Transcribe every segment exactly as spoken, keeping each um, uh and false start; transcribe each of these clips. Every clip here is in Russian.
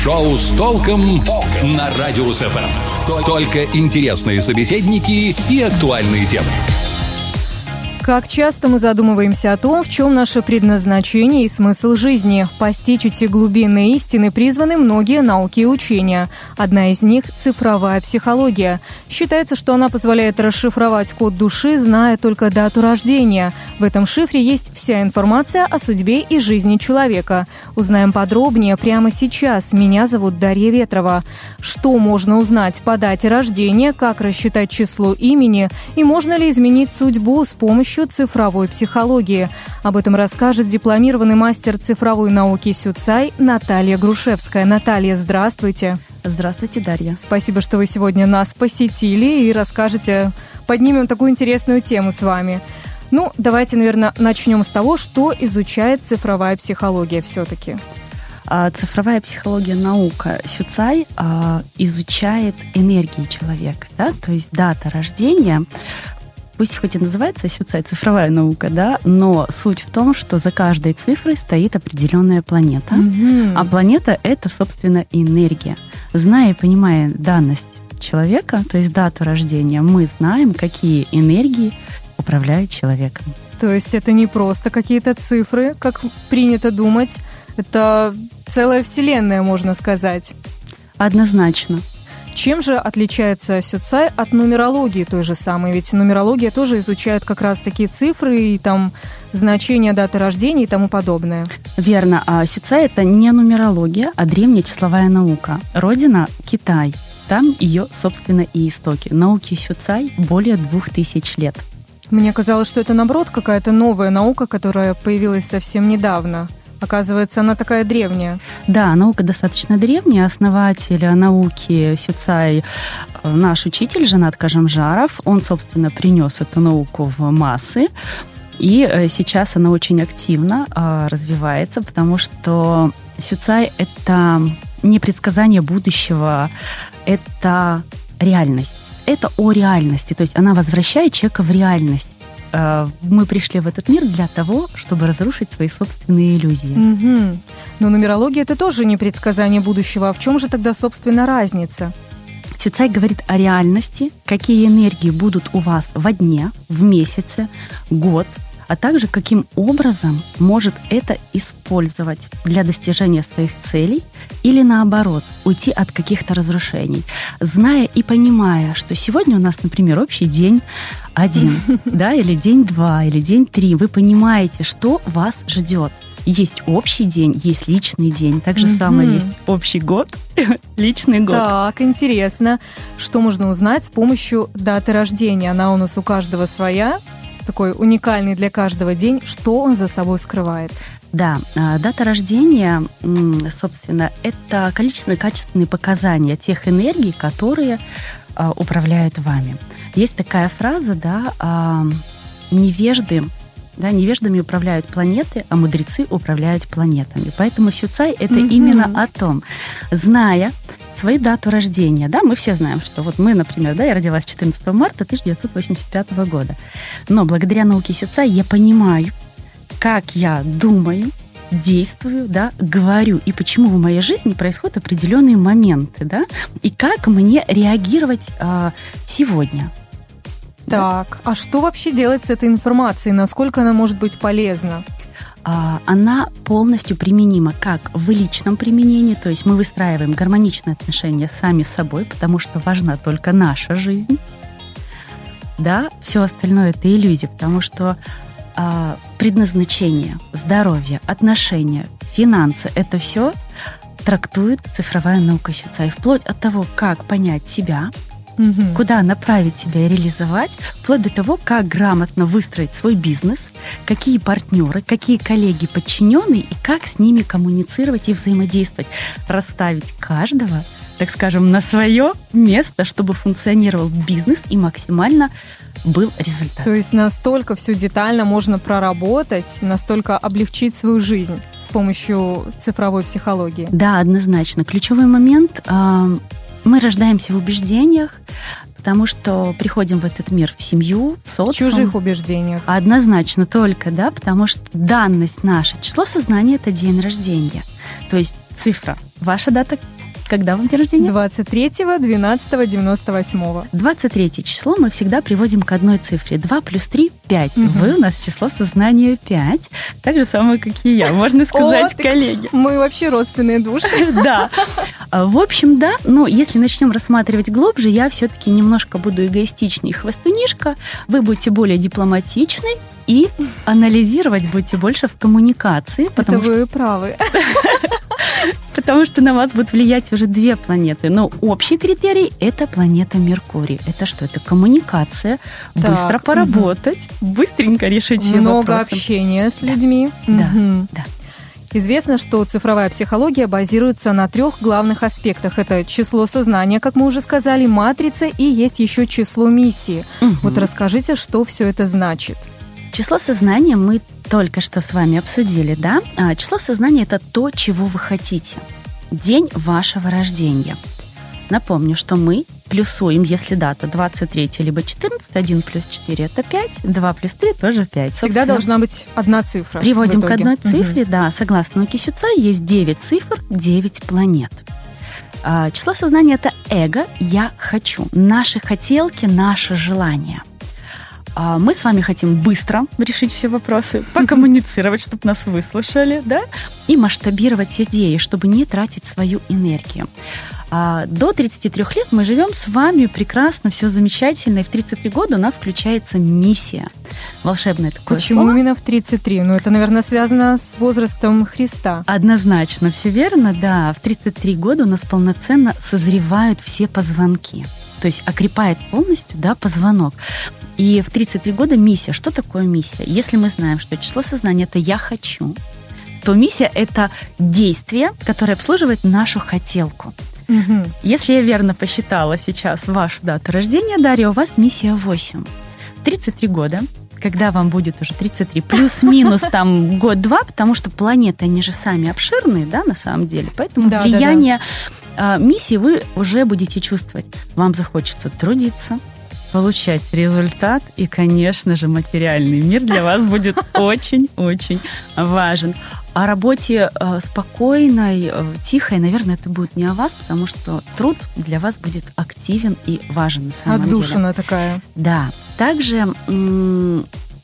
Шоу с толком на Радиус эф эм. Только интересные собеседники и актуальные темы. Как часто мы задумываемся о том, в чем наше предназначение и смысл жизни. Постичь эти глубинные истины призваны многие науки и учения. Одна из них – цифровая психология. Считается, что она позволяет расшифровать код души, зная только дату рождения. В этом шифре есть вся информация о судьбе и жизни человека. Узнаем подробнее прямо сейчас. Меня зовут Дарья Ветрова. Что можно узнать по дате рождения, как рассчитать число имени и можно ли изменить судьбу с помощью цифровой психологии. Об этом расскажет дипломированный мастер цифровой науки Сюцай Наталья Грушевская. Наталья, здравствуйте. Здравствуйте, Дарья. Спасибо, что вы сегодня нас посетили и расскажете, поднимем такую интересную тему с вами. Ну, давайте, наверное, начнем с того, что изучает цифровая психология все-таки. Цифровая психология наука Сюцай а, изучает энергии человека, да, то есть дата рождения. Пусть хоть и называется Сюцай цифровая наука, да, но суть в том, что за каждой цифрой стоит определенная планета, mm-hmm. а планета — это, собственно, энергия. Зная и понимая данность человека, то есть дату рождения, мы знаем, какие энергии управляют человеком. То есть это не просто какие-то цифры, как принято думать, это целая вселенная, можно сказать. Однозначно. Чем же отличается Сюцай от нумерологии той же самой? Ведь нумерология тоже изучает как раз такие цифры и там значения даты рождения и тому подобное. Верно. А Сюцай — это не нумерология, а древняя числовая наука. Родина — Китай. Там ее, собственно, и истоки. Науке Сюцай более двух тысяч лет. Мне казалось, что это, наоборот, какая-то новая наука, которая появилась совсем недавно. Оказывается, она такая древняя. Да, наука достаточно древняя. Основатель науки Сюцай, наш учитель Жанат Кажамжаров, он, собственно, принес эту науку в массы. И сейчас она очень активно развивается, потому что Сюцай — это не предсказание будущего, это реальность. Это о реальности, то есть она возвращает человека в реальность. Мы пришли в этот мир для того, чтобы разрушить свои собственные иллюзии. Mm-hmm. Но нумерология — это тоже не предсказание будущего. А в чем же тогда, собственно, разница? Сюцай говорит о реальности, какие энергии будут у вас во дне, в месяце, год, а также каким образом может это использовать для достижения своих целей или, наоборот, уйти от каких-то разрушений. Зная и понимая, что сегодня у нас, например, общий день один, да, или день два, или день три, вы понимаете, что вас ждет. Есть общий день, есть личный день. Так же mm-hmm. самое есть общий год, личный год. Так, интересно. Что можно узнать с помощью даты рождения? Она у нас у каждого своя. Такой уникальный для каждого день. Что он за собой скрывает? Да, дата рождения, собственно, это количественно-качественные показания тех энергий, которые управляют вами. Есть такая фраза, да, невежды, да, невеждами управляют планеты, а мудрецы управляют планетами. Поэтому Сюцай — это mm-hmm. именно о том, зная свою дату рождения, да, мы все знаем, что вот мы, например, да, я родилась четырнадцатого марта тысяча девятьсот восемьдесят пятого года, но благодаря науке Сюцай я понимаю, как я думаю, действую, да, говорю, и почему в моей жизни происходят определенные моменты, да, и как мне реагировать а, сегодня. Так, да? А что вообще делать с этой информацией? Насколько она может быть полезна? Она полностью применима как в личном применении, то есть мы выстраиваем гармоничные отношения сами с собой, потому что важна только наша жизнь. Да, все остальное — это иллюзия, потому что а, предназначение, здоровье, отношения, финансы — это все трактует цифровая наука Сюцай, вплоть от того, как понять себя, угу. куда направить себя и реализовать, вплоть до того, как грамотно выстроить свой бизнес, какие партнеры, какие коллеги, подчиненные и как с ними коммуницировать и взаимодействовать. Расставить каждого, так скажем, на свое место, чтобы функционировал бизнес и максимально был результат. То есть настолько все детально можно проработать, настолько облегчить свою жизнь с помощью цифровой психологии. Да, однозначно. Ключевой момент – мы рождаемся в убеждениях, потому что приходим в этот мир в семью, в социум. В чужих убеждениях. Однозначно только, да, потому что данность наша, число сознания – это день рождения. То есть цифра, ваша дата Когда вам день рождения? двадцать третьего двенадцатого девяносто восьмого. двадцать третье число мы всегда приводим к одной цифре. два плюс три – пять. Угу. Вы у нас число сознания пять. Так же самое, как и я, можно сказать, О, коллеги. Мы вообще родственные души. Да. В общем, да, но если начнем рассматривать глубже, я все-таки немножко буду эгоистичней хвостунишка, вы будете более дипломатичны и анализировать будете больше в коммуникации. Это вы правы. Потому что на вас будут влиять уже две планеты. Но общий критерий – это планета Меркурий. Это что? Это коммуникация, так, быстро поработать, угу. быстренько решить все Много вопросы. Много общения с людьми. Да, угу. да. Известно, что цифровая психология базируется на трех главных аспектах. Это число сознания, как мы уже сказали, матрица, и есть еще число миссии. Угу. Вот расскажите, что все это значит. Число сознания мы только что с вами обсудили, да? А число сознания – это то, чего вы хотите. День вашего рождения. Напомню, что мы плюсуем, если дата двадцать третье либо четырнадцатое, один плюс четыре – это пять, два плюс три – тоже пять. Всегда должна быть одна цифра. Приводим к одной цифре, угу. да. Согласно науке Сюца, есть девять цифр, девять планет. А, число сознания – это эго, я хочу, наши хотелки, наши желания. А, мы с вами хотим быстро решить все вопросы, покоммуницировать, чтобы нас выслушали, да, и масштабировать идеи, чтобы не тратить свою энергию. До тридцати трёх лет мы живем с вами прекрасно, все замечательно, и в тридцать три года у нас включается миссия. Волшебное такое Почему слово. именно в тридцать три? Ну, это, наверное, связано с возрастом Христа. Однозначно, все верно, да. В тридцать три года у нас полноценно созревают все позвонки. То есть окрепает полностью, да, позвонок. И в тридцать три года миссия. Что такое миссия? Если мы знаем, что число сознания – это «я хочу», то миссия – это действие, которое обслуживает нашу хотелку. Угу. Если я верно посчитала сейчас вашу дату рождения, Дарья, у вас миссия восемь. тридцать три года, когда вам будет уже тридцать три, плюс-минус там год-два, потому что планеты, они же сами обширные, да, на самом деле, поэтому да, влияние да, да. миссии вы уже будете чувствовать. Вам захочется трудиться, получать результат, и, конечно же, материальный мир для вас будет очень-очень важен. О работе э, спокойной, э, тихой, наверное, это будет не о вас, потому что труд для вас будет активен и важен на самом деле. Отдушина такая. Да. Также м-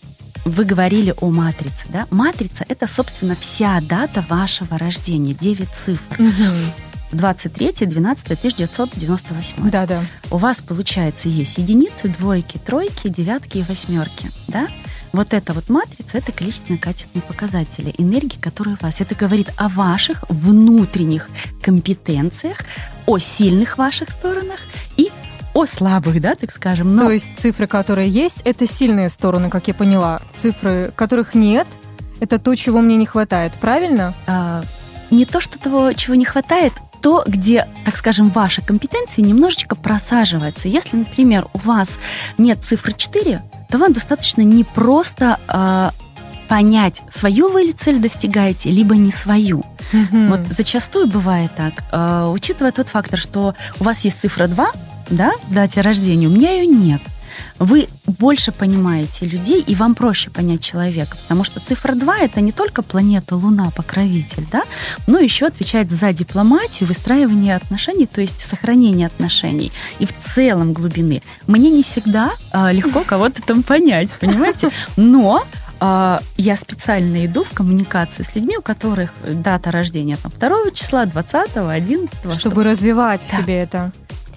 вы говорили о матрице, да? Матрица – это, собственно, вся дата вашего рождения, девять цифр. Угу. двадцать третье двенадцатое тысяча девятьсот девяносто восьмой. Да, да. У вас, получается, есть единицы, двойки, тройки, девятки и восьмерки, да? Вот эта вот матрица – это количественно-качественные показатели энергии, которые у вас. Это говорит о ваших внутренних компетенциях, о сильных ваших сторонах и о слабых, да, так скажем. Но... То есть цифры, которые есть, это сильные стороны, как я поняла. Цифры, которых нет, это то, чего мне не хватает, правильно? А, не то, что того, чего не хватает, то, где, так скажем, ваши компетенции немножечко просаживаются. Если, например, у вас нет цифры четыре, то вам достаточно не просто э, понять, свою вы ли цель достигаете, либо не свою. Mm-hmm. Вот зачастую бывает так, э, учитывая тот фактор, что у вас есть цифра два, да, в дате рождения, у меня ее нет. Вы больше понимаете людей, и вам проще понять человека, потому что цифра два – это не только планета Луна, покровитель, да, но еще отвечает за дипломатию, выстраивание отношений, то есть сохранение отношений. И в целом глубины. Мне не всегда а, легко кого-то там понять, понимаете? Но а, я специально иду в коммуникацию с людьми, у которых дата рождения там, второго числа, двадцатого, одиннадцатого. Чтобы, чтобы развивать в да. себе это.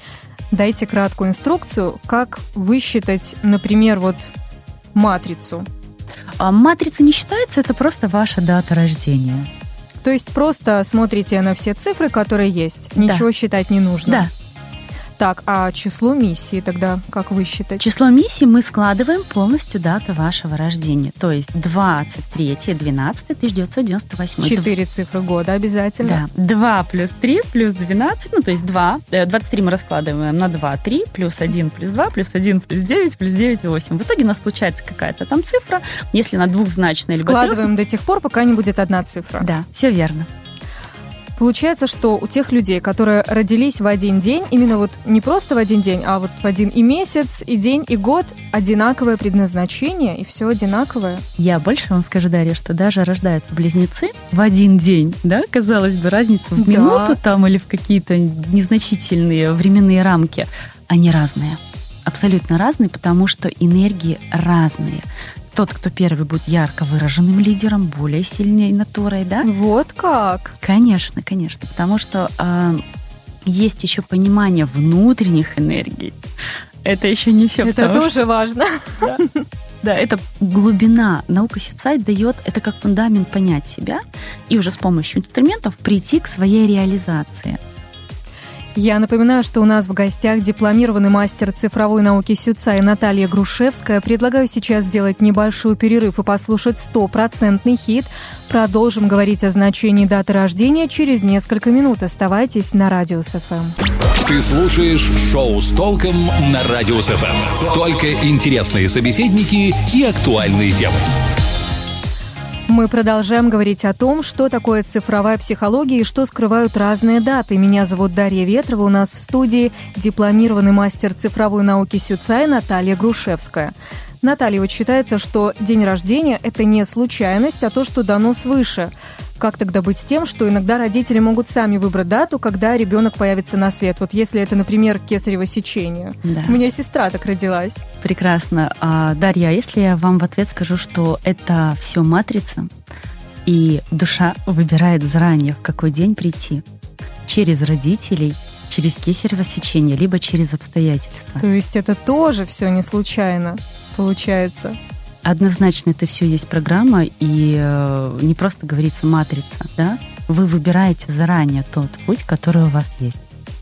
Дайте краткую инструкцию, как высчитать, например, вот матрицу. А матрица не считается, это просто ваша дата рождения. То есть просто смотрите на все цифры, которые есть, ничего да. считать не нужно. Да. Так, а число миссии тогда как высчитать? Число миссии мы складываем полностью дату вашего рождения. То есть двадцать третье двенадцатое тысяча девятьсот девяносто восьмой. Четыре цифры года обязательно. Да. два плюс три плюс двенадцать, ну то есть два. двадцать три мы раскладываем на два, три, плюс один плюс два, плюс один плюс девять, плюс девять, восемь. В итоге у нас получается какая-то там цифра, если она двухзначная. Складываем либо трех... до тех пор, пока не будет одна цифра. Да, все верно. Получается, что у тех людей, которые родились в один день, именно вот не просто в один день, а вот в один и месяц, и день, и год, одинаковое предназначение, и все одинаковое. Я больше вам скажу, Дарья, что даже рождаются близнецы в один день, да, казалось бы, разница в Да. минуту там или в какие-то незначительные временные рамки, они разные, абсолютно разные, потому что энергии разные. Тот, кто первый будет ярко выраженным лидером, более сильной натурой, да? Вот как? Конечно, конечно, потому что э, есть еще понимание внутренних энергий. Это еще не все. Это тоже что, важно. Да, да, это глубина. Наука Сюцай дает, это как фундамент понять себя и уже с помощью инструментов прийти к своей реализации. Я напоминаю, что у нас в гостях дипломированный мастер цифровой науки Сюцай Наталья Грушевская. Предлагаю сейчас сделать небольшой перерыв и послушать стопроцентный хит. Продолжим говорить о значении даты рождения через несколько минут. Оставайтесь на Радиус эф эм. Ты слушаешь шоу с толком на Радиус эф эм. Только интересные собеседники и актуальные темы. Мы продолжаем говорить о том, что такое цифровая психология и что скрывают разные даты. Меня зовут Дарья Ветрова, у нас в студии дипломированный мастер цифровой науки Сюцай Наталья Грушевская. Наталья, вот считается, что день рождения – это не случайность, а то, что дано свыше. Как тогда быть с тем, что иногда родители могут сами выбрать дату, когда ребенок появится на свет? Вот если это, например, кесарево сечение. Да. У меня сестра так родилась. Прекрасно. А, Дарья, а если я вам в ответ скажу, что это все матрица, и душа выбирает заранее, в какой день прийти? Через родителей, через кесарево сечение, либо через обстоятельства. То есть это тоже все не случайно получается? Однозначно это все есть программа, и э, не просто говорится матрица, да? Вы выбираете заранее тот путь, который у вас есть.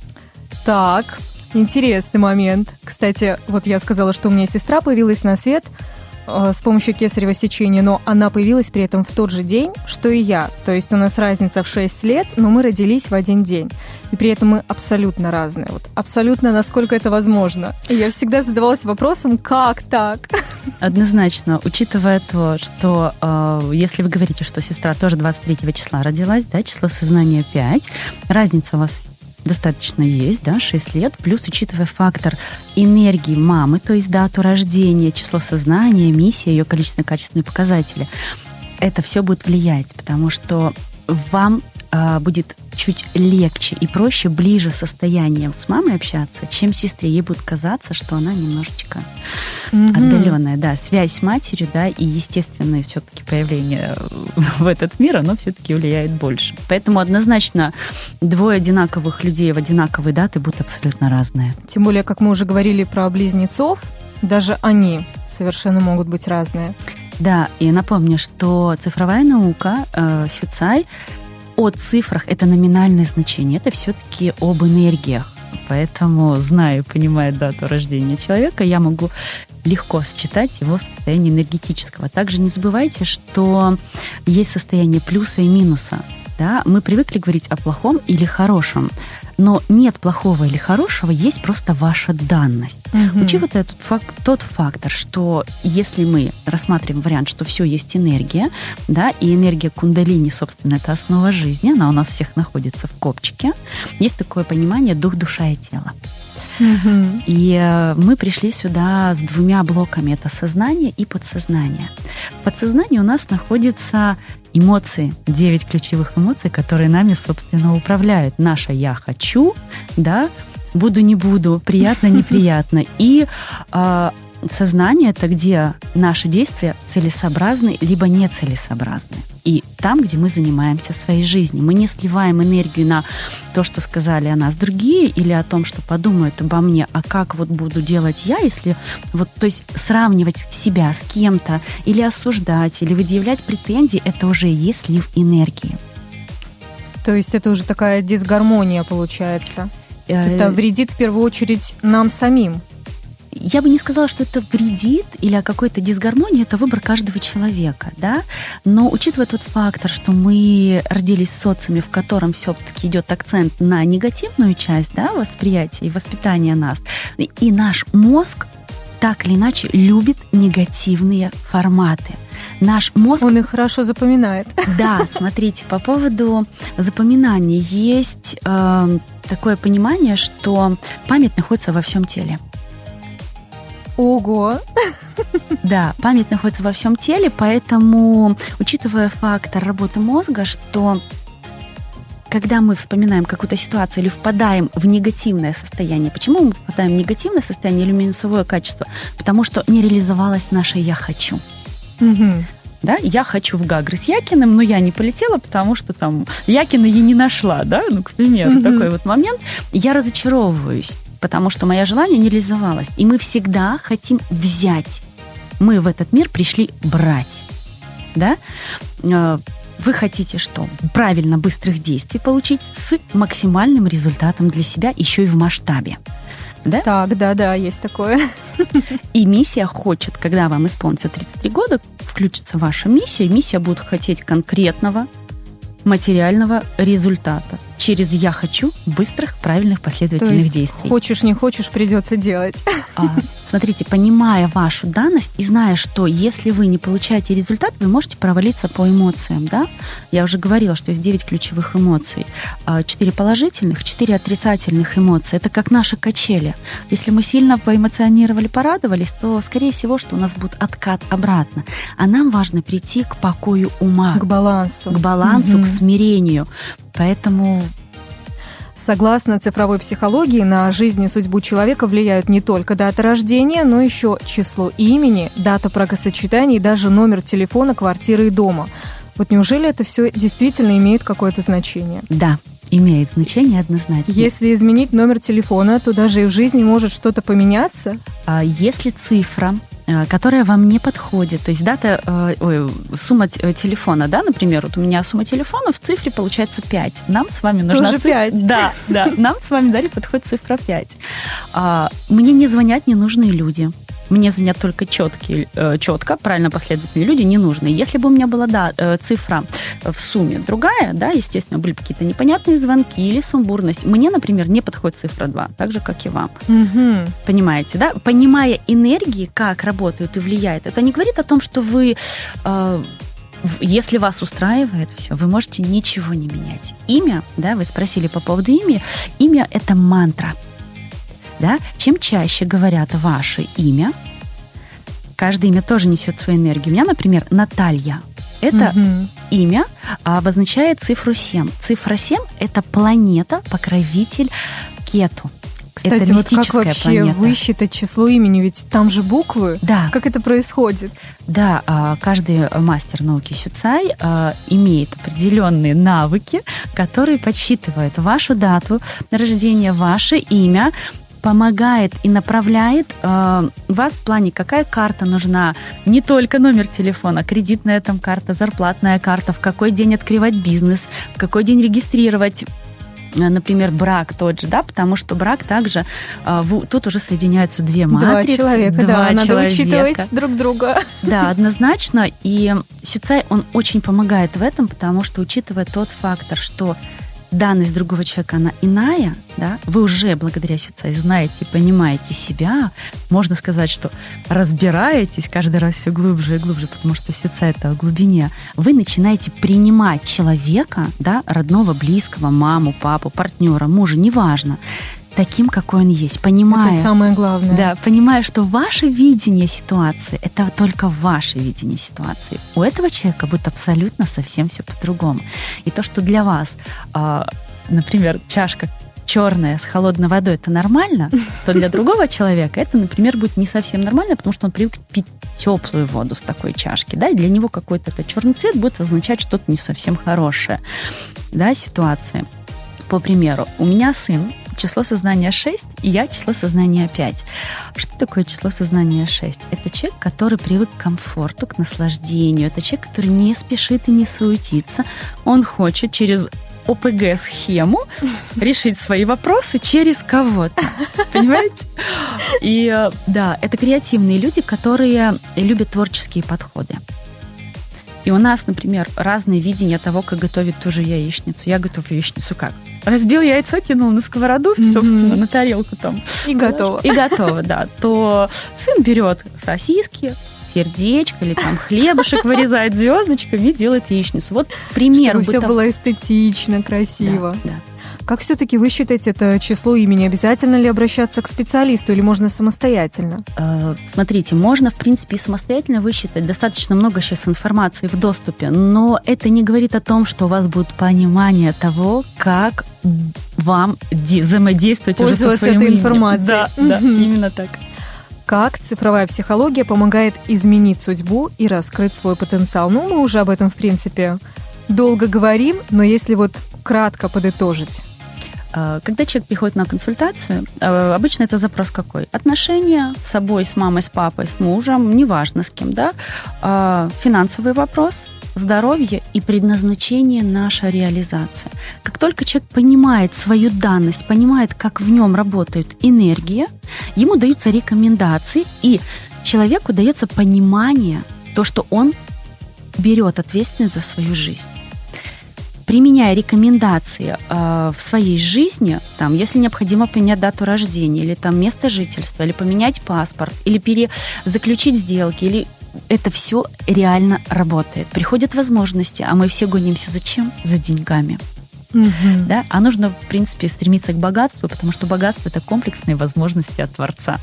Так, интересный момент. Кстати, вот я сказала, что у меня сестра появилась на свет э, с помощью кесарево сечения, но она появилась при этом в тот же день, что и я. То есть у нас разница в шесть лет, но мы родились в один день. И при этом мы абсолютно разные. Вот абсолютно, насколько это возможно. И я всегда задавалась вопросом, как так? Однозначно, учитывая то, что э, если вы говорите, что сестра тоже двадцать третьего числа родилась, да, число сознания пять, разница у вас достаточно есть, да, шесть лет, плюс учитывая фактор энергии мамы, то есть дату рождения, число сознания, миссия, ее количественно-качественные показатели, это все будет влиять, потому что вам э, будет чуть легче и проще, ближе состоянием с мамой общаться, чем сестре. Ей будет казаться, что она немножечко mm-hmm. отдаленная. Да, связь с матерью, да, и естественное все-таки появление в этот мир, оно все-таки влияет больше. Поэтому однозначно двое одинаковых людей в одинаковые даты будут абсолютно разные. Тем более, как мы уже говорили про близнецов, даже они совершенно могут быть разные. Да, и напомню, что цифровая наука, э, Сюцай, о цифрах — это номинальное значение, это все-таки об энергиях. Поэтому, зная и понимая дату рождения человека, я могу легко считать его состояние энергетического. Также не забывайте, что есть состояние плюса и минуса. Да? Мы привыкли говорить о плохом или хорошем, но нет плохого или хорошего, есть просто ваша данность. Mm-hmm. Учитывая тот, факт, тот фактор, что если мы рассматриваем вариант, что все есть энергия, да, и энергия кундалини, собственно, это основа жизни, она у нас всех находится в копчике, есть такое понимание дух, душа и тело. Mm-hmm. И э, мы пришли сюда с двумя блоками, это сознание и подсознание. В подсознании у нас находятся эмоции, девять ключевых эмоций, которые нами, собственно, управляют. Наше «я хочу», да, «буду, не буду», «приятно, неприятно». И э, сознание — это где наши действия целесообразны либо нецелесообразны. И там, где мы занимаемся своей жизнью. Мы не сливаем энергию на то, что сказали о нас другие, или о том, что подумают обо мне, а как вот буду делать я, если вот, то есть сравнивать себя с кем-то, или осуждать, или выделять претензии, это уже и есть слив энергии. То есть это уже такая дисгармония получается. Это вредит в первую очередь нам самим. Я бы не сказала, что это вредит или о какой-то дисгармонии, это выбор каждого человека, да. Но учитывая тот фактор, что мы родились в социуме, в котором все-таки идет акцент на негативную часть, да, восприятия и воспитания нас, и наш мозг так или иначе любит негативные форматы. Наш мозг... Он их хорошо запоминает. Да, смотрите, по поводу запоминания есть э, такое понимание, что память находится во всем теле. Ого! Да, память находится во всем теле, поэтому, учитывая фактор работы мозга, что когда мы вспоминаем какую-то ситуацию или впадаем в негативное состояние, почему мы впадаем в негативное состояние или минусовое качество? Потому что не реализовалось наше «я хочу». Угу. Да, я хочу в Гагры с Якиным, но я не полетела, потому что там Якина я не нашла, да, ну, к примеру, угу. такой вот момент. Я разочаровываюсь, потому что мое желание не реализовалось. И мы всегда хотим взять. Мы в этот мир пришли брать, да. Вы хотите что? Правильно быстрых действий получить с максимальным результатом для себя, еще и в масштабе. Да? Так, да-да, есть такое. И миссия хочет, когда вам исполнится тридцать три года, включится ваша миссия, и миссия будет хотеть конкретного материального результата через «я хочу» быстрых, правильных, последовательных То есть, действий. Хочешь, не хочешь, придется делать. А, смотрите, понимая вашу данность и зная, что если вы не получаете результат, вы можете провалиться по эмоциям, да? Я уже говорила, что есть девять ключевых эмоций. четыре положительных, четыре отрицательных эмоций. Это как наши качели. Если мы сильно поэмоционировали, порадовались, то, скорее всего, что у нас будет откат обратно. А нам важно прийти к покою ума. К балансу. К балансу, угу. к смирению. Поэтому... Согласно цифровой психологии, на жизнь и судьбу человека влияют не только дата рождения, но еще число имени, дата бракосочетания и даже номер телефона, квартиры и дома. Вот неужели это все действительно имеет какое-то значение? Да, имеет значение однозначно. Если изменить номер телефона, то даже и в жизни может что-то поменяться? Если цифра, которая вам не подходит, то есть дата, ой, сумма телефона, да, например, вот у меня сумма телефона в цифре получается пять. Нам с вами нужна Тоже цифра... пять. Да, да, нам с вами, Дарья, подходит цифра пять. Мне не звонят ненужные люди. Мне звонят только четкие, четко, правильно последовательные люди, не нужны. Если бы у меня была да, цифра в сумме другая, да, естественно, были какие-то непонятные звонки или сумбурность, мне, например, не подходит цифра два, так же, как и вам. Угу. Понимаете, да? Понимая энергии, как работают и влияет, это не говорит о том, что вы... Э, Если вас устраивает все, вы можете ничего не менять. Имя, да, вы спросили по поводу имя. Имя – это мантра. Да? Чем чаще говорят ваше имя, каждое имя тоже несет свою энергию. У меня, например, Наталья. Это угу. имя обозначает цифру семь. Цифра семь – это планета-покровитель Кету. Кстати, это вот как вообще планета. высчитать число имени? Ведь там же буквы. Да. Как это происходит? Да, каждый мастер науки сюцай имеет определенные навыки, которые подсчитывают вашу дату рождения, ваше имя, помогает и направляет э, вас в плане, какая карта нужна. Не только номер телефона, кредитная там карта, зарплатная карта, в какой день открывать бизнес, в какой день регистрировать, например, брак тот же, да, потому что брак также, э, в, тут уже соединяются две матрицы. Два человека, два да, человека. Надо учитывать друг друга. Да, однозначно. И сюцай, он очень помогает в этом, потому что, учитывая тот фактор, что данность другого человека, она иная, да, вы уже благодаря сюцай знаете и понимаете себя, можно сказать, что разбираетесь каждый раз все глубже и глубже, потому что сюцай это о глубине, вы начинаете принимать человека, да, родного, близкого, маму, папу, партнера, мужа, неважно, таким, какой он есть, понимая... Это самое главное. Да, понимая, что ваше видение ситуации – это только ваше видение ситуации. У этого человека будет абсолютно совсем все по-другому. И то, что для вас, например, чашка черная с холодной водой – это нормально, то для другого человека это, например, будет не совсем нормально, потому что он привык пить теплую воду с такой чашки, да, и для него какой-то этот черный цвет будет означать что-то не совсем хорошее, да, ситуации. По примеру, у меня сын, число сознания шесть, и я число сознания пять. Что такое число сознания шесть? Это человек, который привык к комфорту, к наслаждению. Это человек, который не спешит и не суетится. Он хочет через о пэ гэ-схему решить свои вопросы через кого-то. Понимаете? И да, это креативные люди, которые любят творческие подходы. И у нас, например, разные видения того, как готовить ту же яичницу. Я готовлю яичницу как? разбил яйцо, кинул на сковороду, mm-hmm. собственно, на тарелку там. И готово. И готово, да. То сын берет сосиски, сердечко или там хлебушек вырезает звездочками и делает яичницу. Вот пример. Чтобы все было эстетично, красиво. Да, да. Как все-таки вы считаете это число имени? Обязательно ли обращаться к специалисту или можно самостоятельно? Смотрите, можно, в принципе, и самостоятельно высчитать. Достаточно много сейчас информации в доступе, но это не говорит о том, что у вас будет понимание того, как вам взаимодействовать уже со своим этой информацией. Да, да, именно так. Как цифровая психология помогает изменить судьбу и раскрыть свой потенциал? Ну, мы уже об этом, в принципе, долго говорим, но если вот кратко подытожить. Когда человек приходит на консультацию, обычно это запрос какой? Отношения с собой, с мамой, с папой, с мужем, неважно с кем, да? Финансовый вопрос, здоровье и предназначение, наша реализация. Как только человек понимает свою данность, понимает, как в нем работает энергия, ему даются рекомендации, и человеку дается понимание, то, что он берет ответственность за свою жизнь. Применяя рекомендации э, в своей жизни, там, если необходимо поменять дату рождения, или там, место жительства, или поменять паспорт, или перезаключить сделки, или это все реально работает. Приходят возможности, а мы все гонимся зачем? За деньгами. Mm-hmm. Да? А нужно, в принципе, стремиться к богатству, потому что богатство – это комплексные возможности от Творца.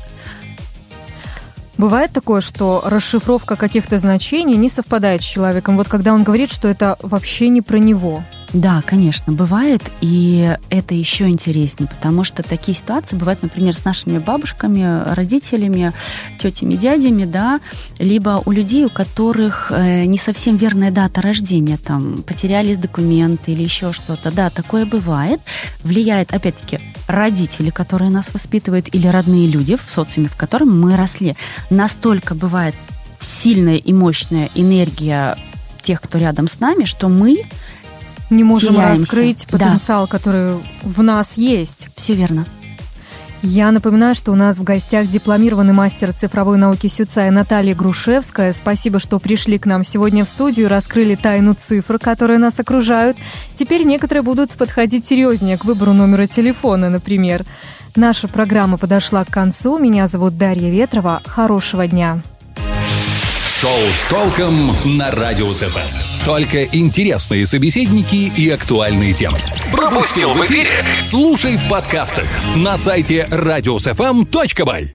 Бывает такое, что расшифровка каких-то значений не совпадает с человеком, вот когда он говорит, что это вообще не про него. Да, конечно, бывает, и это еще интереснее, потому что такие ситуации бывают, например, с нашими бабушками, родителями, тетями, дядями, да, либо у людей, у которых не совсем верная дата рождения, там, потерялись документы или еще что-то. Да, такое бывает. Влияет, опять-таки, родители, которые нас воспитывают, или родные люди в социуме, в котором мы росли. Настолько бывает сильная и мощная энергия тех, кто рядом с нами, что мы не можем теряемся. Раскрыть потенциал, да, который в нас есть. Все верно. Я напоминаю, что у нас в гостях дипломированный мастер цифровой науки Сюцай Наталья Грушевская. Спасибо, что пришли к нам сегодня в студию, раскрыли тайну цифр, которые нас окружают. Теперь некоторые будут подходить серьезнее к выбору номера телефона, например. Наша программа подошла к концу. Меня зовут Дарья Ветрова. Хорошего дня. Шоу с толком на Радио СФМ. Только интересные собеседники и актуальные темы. Пропустил в эфире? Слушай в подкастах на сайте радио эс эф эм точка бай.